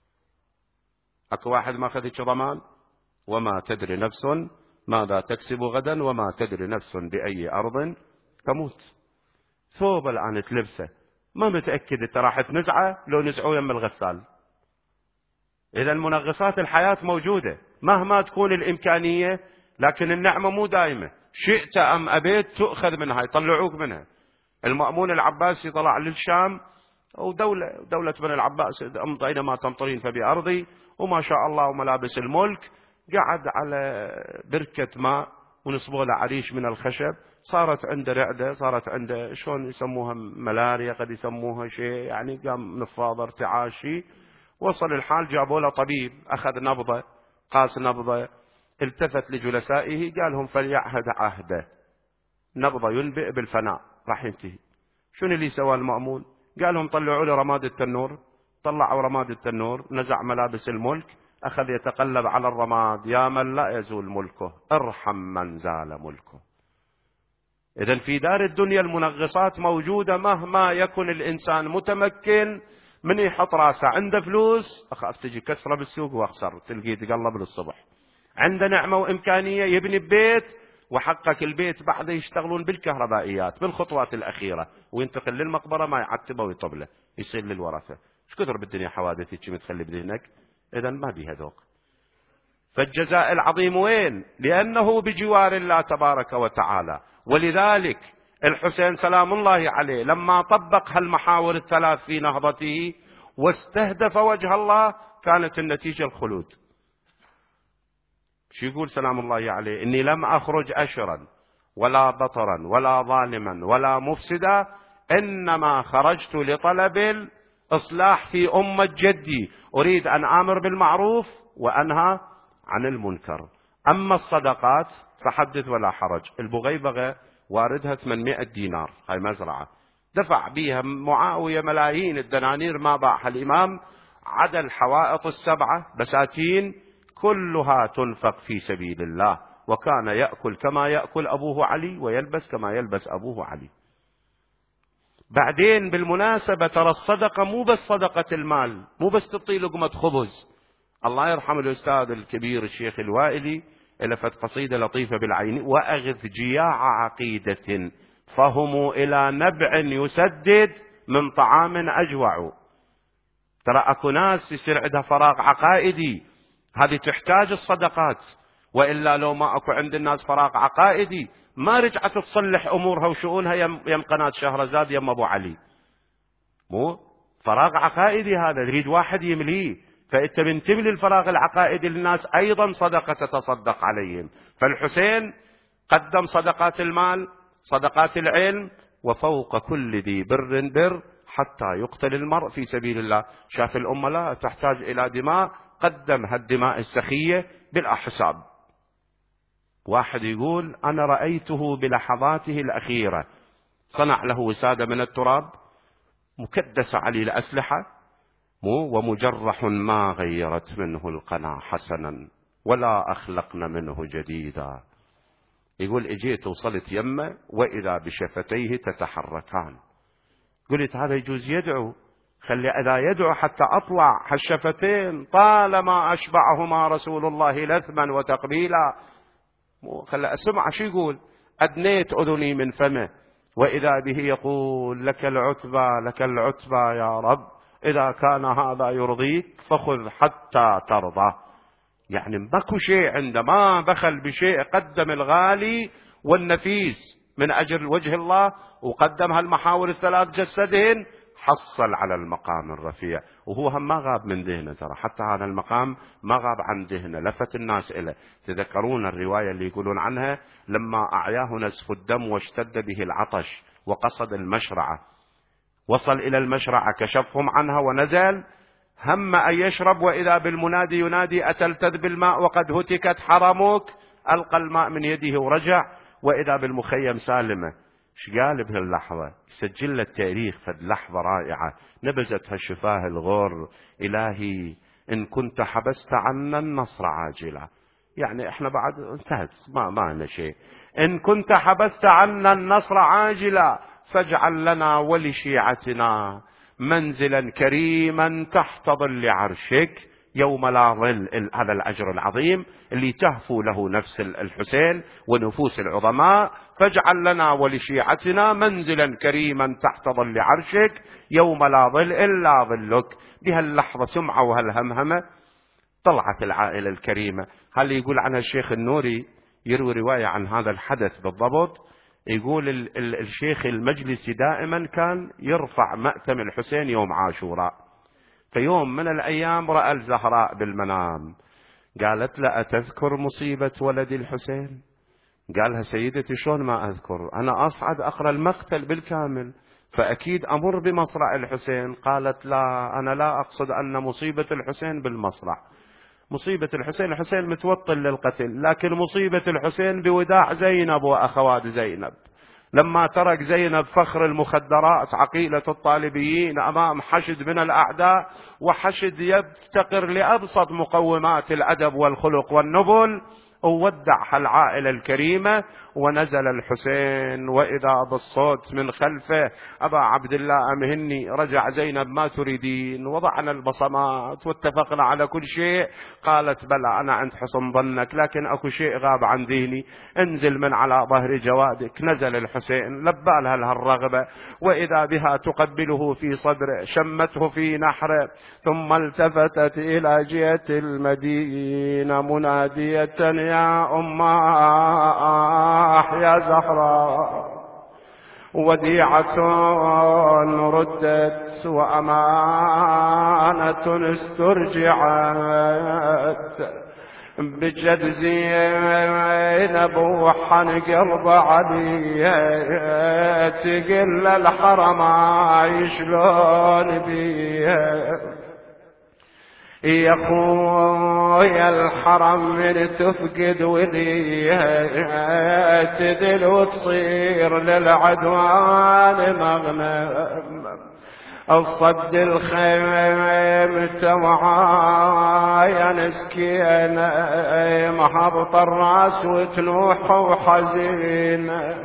Speaker 1: أكو واحد ما خذش ضمان؟ وما تدري نفس ماذا تكسب غدا وما تدري نفس بأي أرض تموت. ثوب الآن تلبسه ما متأكد انت راح تنزعه لو نزعوه يم الغسال. إذا منغصات الحياة موجودة مهما تكون الإمكانية، لكن النعمة مو دائمة. شئت أم أبيت تؤخذ منها، يطلعوك منها. المأمون العباسي طلع للشام ودولة دولة بني العباس أمضينا ما تمطرين فبأرضي، وما شاء الله وملابس الملك، قعد على بركة ماء ونصبوا له عريش من الخشب، صارت عنده رعدة، صارت عنده شلون يسموها ملاريا، قد يسموها شيء يعني، قام نفاض ارتعاشي. وصل الحال جابوا له طبيب، أخذ نبضة، قاس نبضة، التفت لجلسائه قال لهم فليعهد عهده، نبضة ينبئ بالفناء راح ينتهي. شنو اللي سوى المأمون؟ قال لهم طلعوا له رماد التنور. طلعوا رماد التنور، نزع ملابس الملك، أخذ يتقلب على الرماد، يا من لا يزول ملكه ارحم من زال ملكه. إذن في دار الدنيا المنغصات موجودة مهما يكن الإنسان متمكن من يحط راسه. عنده فلوس أخاف تجي كسرة بالسوق وأخسر، تلقيه يتقلب للصبح. عنده نعمة وإمكانية يبني بيت، وحقق البيت بعد يشتغلون بالكهربائيات بالخطوات الأخيرة، وينتقل للمقبرة ما يعتبه ويطبله يصير للورثة. ايش كثر بالدنيا حوادث يجي متخلي بذهنك؟ إذا ما بيها ذوق. فالجزاء العظيم وين؟ لأنه بجوار الله تبارك وتعالى. ولذلك الحسين سلام الله عليه لما طبق هالمحاور الثلاث في نهضته واستهدف وجه الله كانت النتيجة الخلود. شو يقول سلام الله عليه؟ إني لم أخرج أشرا ولا بطرا ولا ظالما ولا مفسدا، إنما خرجت لطلب الإصلاح في أمة جدي، أريد أن آمر بالمعروف وأنهى عن المنكر. أما الصدقات فحدث ولا حرج. البغيبغة واردها ثمانمائة دينار، هاي مزرعة دفع بيها معاوية ملايين الدنانير ما باعها الإمام، عدا الحوائط السبعة بساتين كلها تنفق في سبيل الله، وكان يأكل كما يأكل أبوه علي ويلبس كما يلبس أبوه علي. بعدين بالمناسبة ترى الصدقة مو بس صدقة المال، مو بس تعطي لقمة خبز. الله يرحم الأستاذ الكبير الشيخ الوائلي ألفت قصيدة لطيفة بالعين: وأغث جياع عقيدة فهم إلى نبع يسدد من طعام أجوع. ترى أكو ناس يصير عندها فراغ عقائدي، هذه تحتاج الصدقات، وإلا لو ما أكو عند الناس فراغ عقائدي ما رجعت تصلح أمورها وشؤونها يم, يم قناة شهرزاد يم أبو علي. مو فراغ عقائدي هذا تريد واحد يمليه، فأنت من تملي الفراغ العقائدي للناس أيضا صدقة تتصدق عليهم. فالحسين قدم صدقات المال، صدقات العلم، وفوق كل ذي بر بر حتى يقتل المرء في سبيل الله. شاف الأمة لا تحتاج إلى دماء، قدم هالدماء السخية بلا حساب. واحد يقول أنا رأيته بلحظاته الأخيرة صنع له وسادة من التراب مكدس عليه الأسلحة مو ومجرح ما غيرت منه القنا حسنا ولا أخلقنا منه جديدا. يقول اجيت وصلت يمه وإذا بشفتيه تتحركان. قلت هذا يجوز يدعو، خلي إذا يدعو حتى أطلع هالشفتين طالما أشبعهما رسول الله لثما وتقبيلا. خلي أسمع شو يقول: أدنيت أذني من فمه وإذا به يقول لك العتبى لك العتبى يا رب، إذا كان هذا يرضيك فخذ حتى ترضى. يعني ماكو شيء عنده، ما بخل بشيء، قدم الغالي والنفيس من أجل وجه الله، وقدم هالمحاور الثلاث جسدهن، حصل على المقام الرفيع. وهو هم ما غاب من ذهنه، ترى حتى هذا المقام ما غاب عن ذهنه، لفت الناس إليه. تذكرون الرواية اللي يقولون عنها لما أعياه نزف الدم واشتد به العطش وقصد المشرعة، وصل إلى المشرعة كشفهم عنها ونزل، هم أن يشرب وإذا بالمنادي ينادي أتلتذ بالماء وقد هتكت حرمك، ألقى الماء من يده ورجع وإذا بالمخيم سالمة. ايش قال بهاللحظة؟ سجل التاريخ فد لحظة رائعة نبزت هالشفاه الغر: إلهي إن كنت حبست عنا النصر عاجلا. يعني احنا بعد انتهت ما معنا شيء. إن كنت حبست عنا النصر عاجلا فاجعل لنا ولشيعتنا منزلا كريما تحت ظل عرشك يوم لا ظل. هذا الأجر العظيم اللي تهفو له نفس الحسين ونفوس العظماء. فاجعل لنا ولشيعتنا منزلا كريما تحت ظل عرشك يوم لا ظل إلا ظلك. بهاللحظة سمعة وهالهمهمة طلعت العائلة الكريمة. هل يقول عنها الشيخ النوري، يروي رواية عن هذا الحدث بالضبط، يقول ال ال الشيخ المجلسي دائما كان يرفع مأتم الحسين يوم عاشوراء. فيوم من الأيام رأى الزهراء بالمنام، قالت له أتذكر مصيبة ولد الحسين؟ قالها سيدتي شلون ما أذكر، أنا أصعد أقرأ المقتل بالكامل فأكيد أمر بمصرع الحسين. قالت لا، أنا لا أقصد أن مصيبة الحسين بالمصرع، مصيبة الحسين الحسين متوطن للقتل، لكن مصيبة الحسين بوداع زينب وأخوات زينب، لما ترك زينب فخر المخدرات عقيلة الطالبيين أمام حشد من الأعداء، وحشد يفتقر لأبسط مقومات الأدب والخلق والنبل، وودع العائلة الكريمة. ونزل الحسين وإذا بالصوت من خلفه: أبا عبد الله أمهني. رجع زينب: ما تريدين؟ وضعنا البصمات واتفقنا على كل شيء. قالت بلى أنا عند حسن ظنك، لكن أكو شيء غاب عن ذهني، انزل من على ظهر جوادك. نزل الحسين لبى لها الرغبة، وإذا بها تقبله في صدره، شمته في نحره، ثم التفتت إلى جهة المدينة منادية: يا أماه يا زهراء. وديعة ردت وأمانة استرجعت بجد زينب وحن قلب علي تقل الحرم شلون بيه يا خويا الحرم من تفقد وليه تدل وتصير للعدوان مغنم الصد الخيم معايا نسكينة محبط الراس وتلوح وحزينة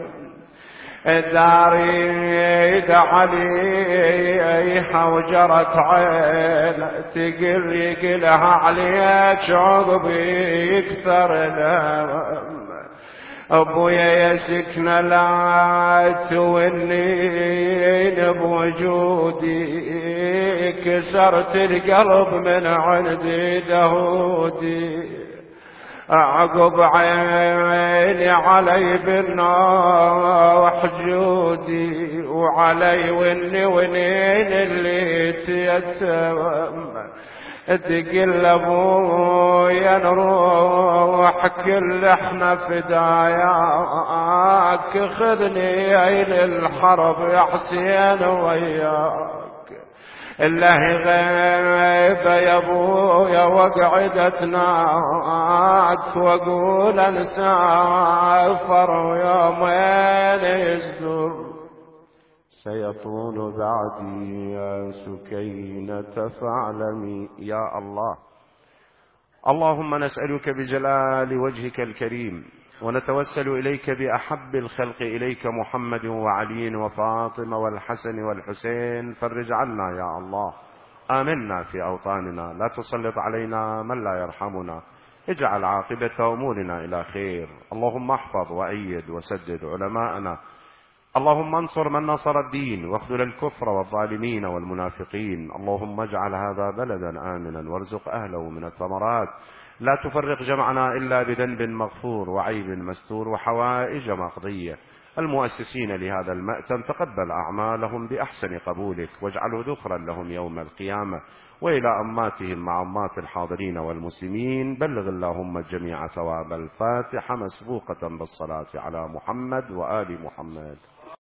Speaker 1: داري عليها وجرت عين تقل يقلها عليك عقبي يكثر الهم أبويا يسكن لا تونين بوجودي كسرت القلب من عندي دهودي عقب عيني علي بالنوح جودي وعلي وني ونين اللي تيتم تقل ابويا نروح كل احنا فداياك خذني الى الحرب يا حسين وياك الله غيب يا ابويا وقعدتناك واقول انسافر ويومين يزور سيطول بعدي يا سكينة فاعلمي يا الله. اللهم نسألك بجلال وجهك الكريم ونتوسل إليك بأحب الخلق إليك محمد وعلي وفاطمة والحسن والحسين فرج عنا يا الله. آمنا في أوطاننا لا تسلط علينا من لا يرحمنا اجعل عاقبة أمورنا إلى خير. اللهم احفظ وأيد وسدد علماءنا. اللهم انصر من نصر الدين واخذل الكفر والظالمين والمنافقين. اللهم اجعل هذا بلدا آمنا وارزق أهله من الثمرات. لا تفرق جمعنا إلا بذنب مغفور وعيب مستور وحوائج مقضية. المؤسسين لهذا المأتم تقبل أعمالهم بأحسن قبولك واجعله ذخرا لهم يوم القيامة وإلى أماتهم مع أمات الحاضرين والمسلمين. بلغ اللهم الجميع ثواب الفاتحة مسبوقة بالصلاة على محمد وآل محمد.